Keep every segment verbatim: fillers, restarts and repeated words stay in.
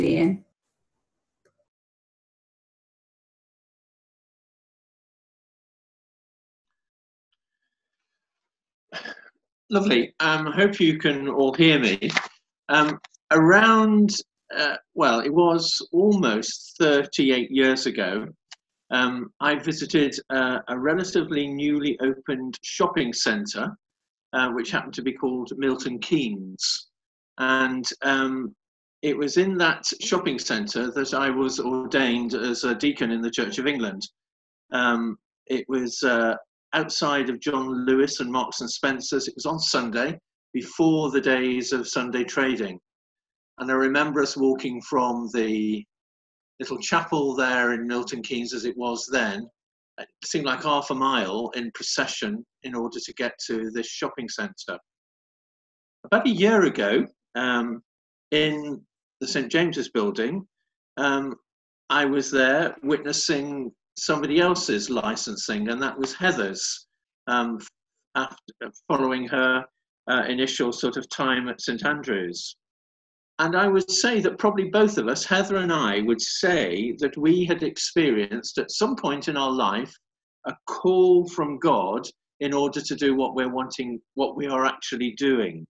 Ian. Lovely. I um, hope you can all hear me. Um, around, uh, well, it was almost thirty-eight years ago, um, I visited uh, a relatively newly opened shopping centre, uh, which happened to be called Milton Keynes. And um, it was in that shopping centre that I was ordained as a deacon in the Church of England. Um, it was uh, outside of John Lewis and Marks and Spencer's. It was on Sunday, before the days of Sunday trading. And I remember us walking from the little chapel there in Milton Keynes, as it was then. It seemed like half a mile in procession in order to get to this shopping centre. About a year ago, um, in the Saint James's building, um, I was there witnessing somebody else's licensing, and that was Heather's, um, after, following her uh, initial sort of time at St Andrews. And I would say that probably both of us, Heather and I, would say that we had experienced at some point in our life a call from God in order to do what we're wanting, what we are actually doing.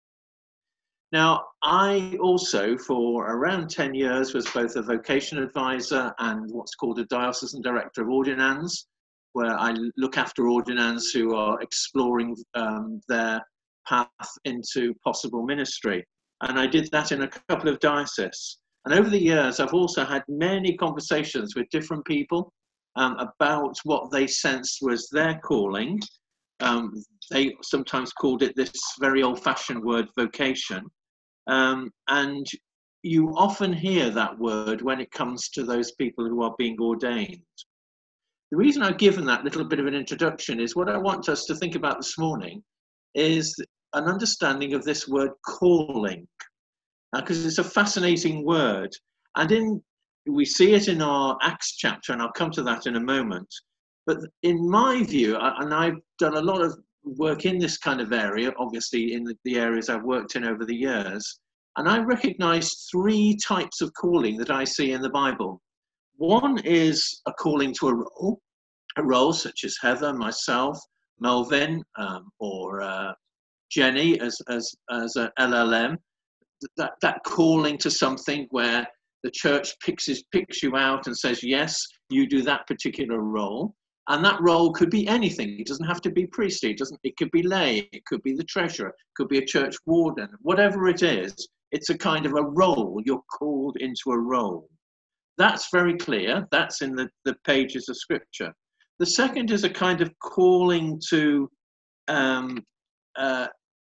Now, I also, for around ten years, was both a vocation advisor and what's called a diocesan director of ordinands, where I look after ordinands who are exploring um, their path into possible ministry. And I did that in a couple of dioceses. And over the years, I've also had many conversations with different people um, about what they sensed was their calling. Um, they sometimes called it this very old-fashioned word, vocation. Um, and you often hear that word when it comes to those people who are being ordained. The reason I've given that little bit of an introduction is what I want us to think about this morning is an understanding of this word calling, because uh, it's a fascinating word. And in we see it in our Acts chapter, and I'll come to that in a moment. But in my view, and I've done a lot of work in this kind of area, obviously in the, the areas I've worked in over the years, and I recognize three types of calling that I see in the Bible. One is a calling to a role, a role such as Heather, myself, Melvin, um, or uh, Jenny as, as, as a L L M, that, that calling to something where the church picks, picks you out and says, yes, you do that particular role. And that role could be anything. It doesn't have to be priestly. It doesn't. It could be lay. It could be the treasurer. It could be a church warden. Whatever it is, it's a kind of a role. You're called into a role. That's very clear. That's in the, the pages of Scripture. The second is a kind of calling to um, uh,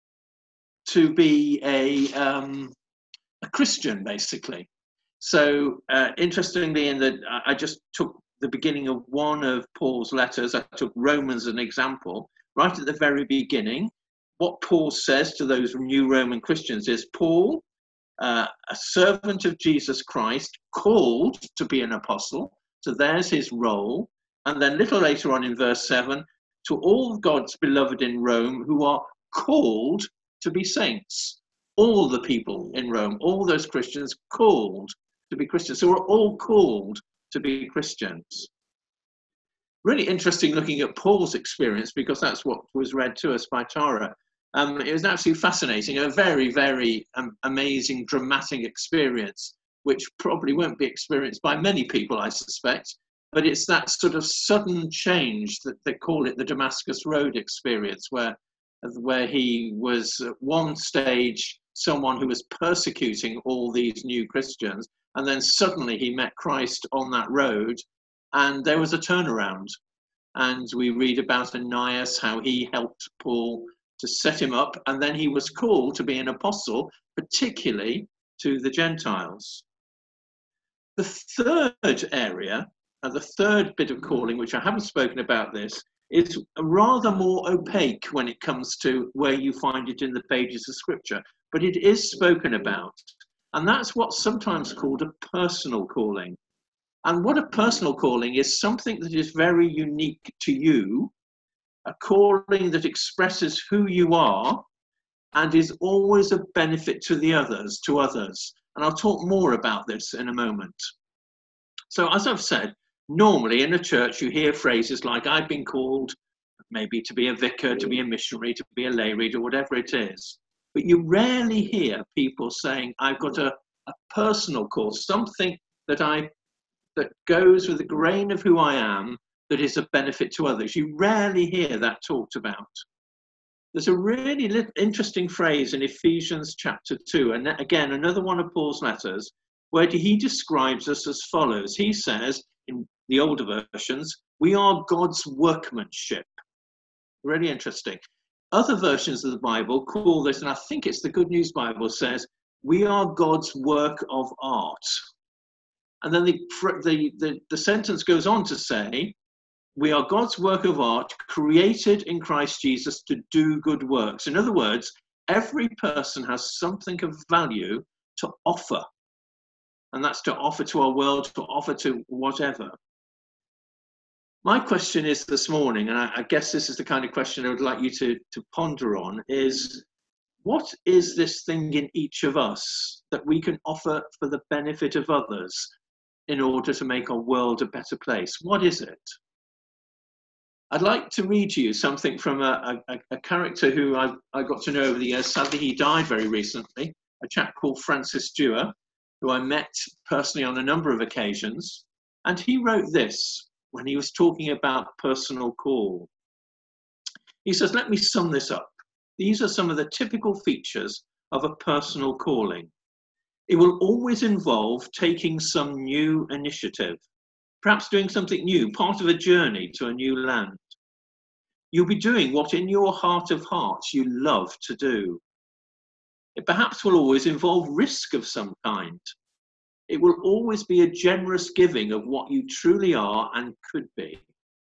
to be a um, a Christian, basically. So uh, interestingly, in that I just took the beginning of one of Paul's letters. I took Romans as an example. Right at the very beginning, what Paul says to those new Roman Christians is, Paul, uh, a servant of Jesus Christ, called to be an apostle, so there's his role. And then a little later on in verse seven, to all God's beloved in Rome who are called to be saints. All the people in Rome, all those Christians called to be Christians. So we're all called to be Christians. Really interesting looking at Paul's experience, because that's what was read to us by Tara. Um, it was absolutely fascinating, a very, very um, amazing, dramatic experience, which probably won't be experienced by many people, I suspect. But it's that sort of sudden change that they call it the Damascus Road experience, where, where he was at one stage someone who was persecuting all these new Christians, and then suddenly he met Christ on that road, and there was a turnaround. And we read about Ananias, how he helped Paul to set him up, and then he was called to be an apostle, particularly to the Gentiles. The third area, and the third bit of calling, which I haven't spoken about this, is rather more opaque when it comes to where you find it in the pages of Scripture, but it is spoken about. And that's what's sometimes called a personal calling. And what a personal calling is, something that is very unique to you, a calling that expresses who you are and is always a benefit to the others, to others. And I'll talk more about this in a moment. So as I've said, normally in a church you hear phrases like, I've been called maybe to be a vicar, to be a missionary, to be a lay reader, whatever it is. But you rarely hear people saying, I've got a, a personal call, something that I that goes with the grain of who I am, that is of benefit to others. You rarely hear that talked about. There's a really interesting phrase in Ephesians chapter two, and again, another one of Paul's letters, where he describes us as follows. He says, in the older versions, we are God's workmanship. Really interesting. Other versions of the Bible call this, and I think it's the Good News Bible, says, we are God's work of art. And then the, the, the, the sentence goes on to say, we are God's work of art, created in Christ Jesus to do good works. In other words, every person has something of value to offer. And that's to offer to our world, to offer to whatever. My question is this morning, and I, I guess this is the kind of question I would like you to, to ponder on, is what is this thing in each of us that we can offer for the benefit of others in order to make our world a better place? What is it? I'd like to read to you something from a, a, a character who I, I got to know over the years. Sadly, he died very recently, a chap called Francis Dewar, who I met personally on a number of occasions. And he wrote this when he was talking about personal call. He says, let me sum this up. These are some of the typical features of a personal calling. It will always involve taking some new initiative, perhaps doing something new, part of a journey to a new land. You'll be doing what in your heart of hearts you love to do. It perhaps will always involve risk of some kind. It will always be a generous giving of what you truly are and could be.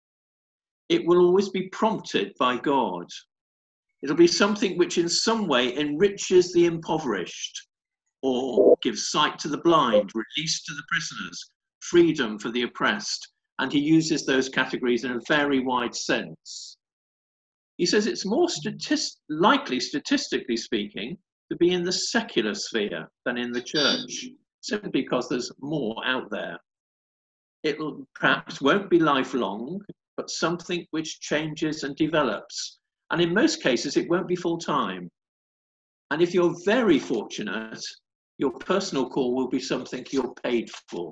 It will always be prompted by God. It'll be something which in some way enriches the impoverished, or gives sight to the blind, release to the prisoners, freedom for the oppressed. And he uses those categories in a very wide sense. He says it's more statist- likely, statistically speaking, to be in the secular sphere than in the church, simply because there's more out there. It will, perhaps won't be lifelong, but something which changes and develops. And in most cases, it won't be full-time. And if you're very fortunate, your personal call will be something you're paid for.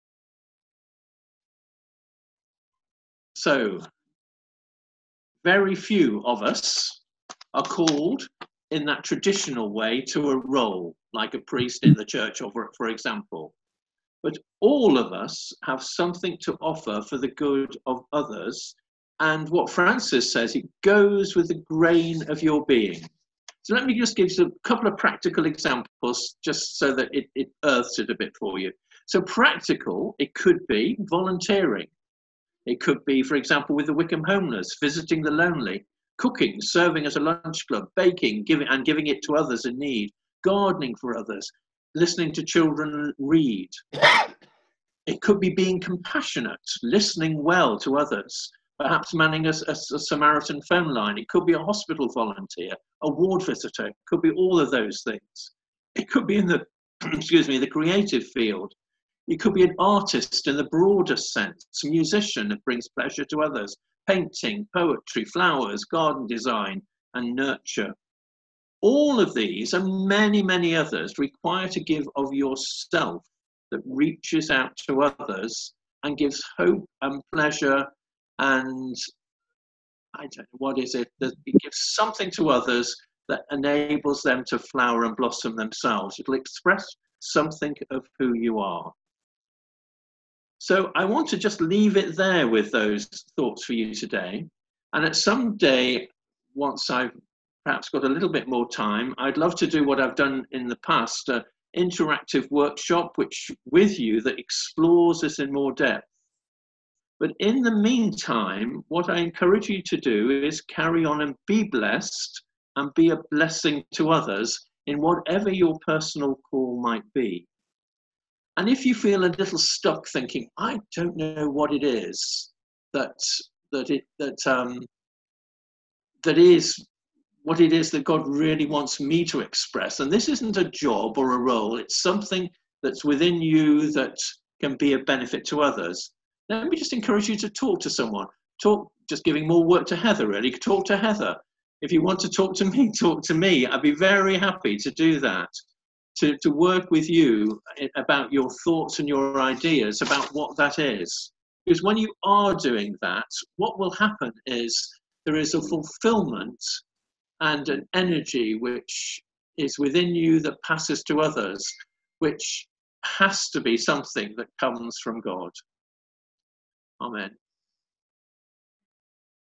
So, very few of us are called in that traditional way to a role, like a priest in the church, or for, for example. But all of us have something to offer for the good of others. And what Francis says, it goes with the grain of your being. So let me just give you a couple of practical examples, just so that it, it earths it a bit for you. So practical, it could be volunteering. It could be, for example, with the Wickham Homeless, visiting the lonely, cooking, serving as a lunch club, baking, giving and giving it to others in need, gardening for others, listening to children read. It could be being compassionate, listening well to others, perhaps manning a, a, a Samaritan phone line. It could be a hospital volunteer, a ward visitor. It could be all of those things. It could be in the, excuse me, the creative field. It could be an artist in the broadest sense, a musician that brings pleasure to others, painting, poetry, flowers, garden design, and nurture. All of these and many, many others require to give of yourself that reaches out to others and gives hope and pleasure and, I don't know, what is it? That it gives something to others that enables them to flower and blossom themselves. It'll express something of who you are. So I want to just leave it there with those thoughts for you today. And at some day, once I've perhaps got a little bit more time, I'd love to do what I've done in the past, an interactive workshop which with you that explores this in more depth. But in the meantime, what I encourage you to do is carry on and be blessed and be a blessing to others in whatever your personal call might be. And if you feel a little stuck thinking, I don't know what it is that that it that um that is what it is that God really wants me to express. And this isn't a job or a role, it's something that's within you that can be a benefit to others. Let me just encourage you to talk to someone. Talk, just giving more work to Heather, really. Talk to Heather. If you want to talk to me, talk to me. I'd be very happy to do that, to, to work with you about your thoughts and your ideas about what that is. Because when you are doing that, what will happen is there is a fulfillment and an energy which is within you that passes to others, which has to be something that comes from God. Amen.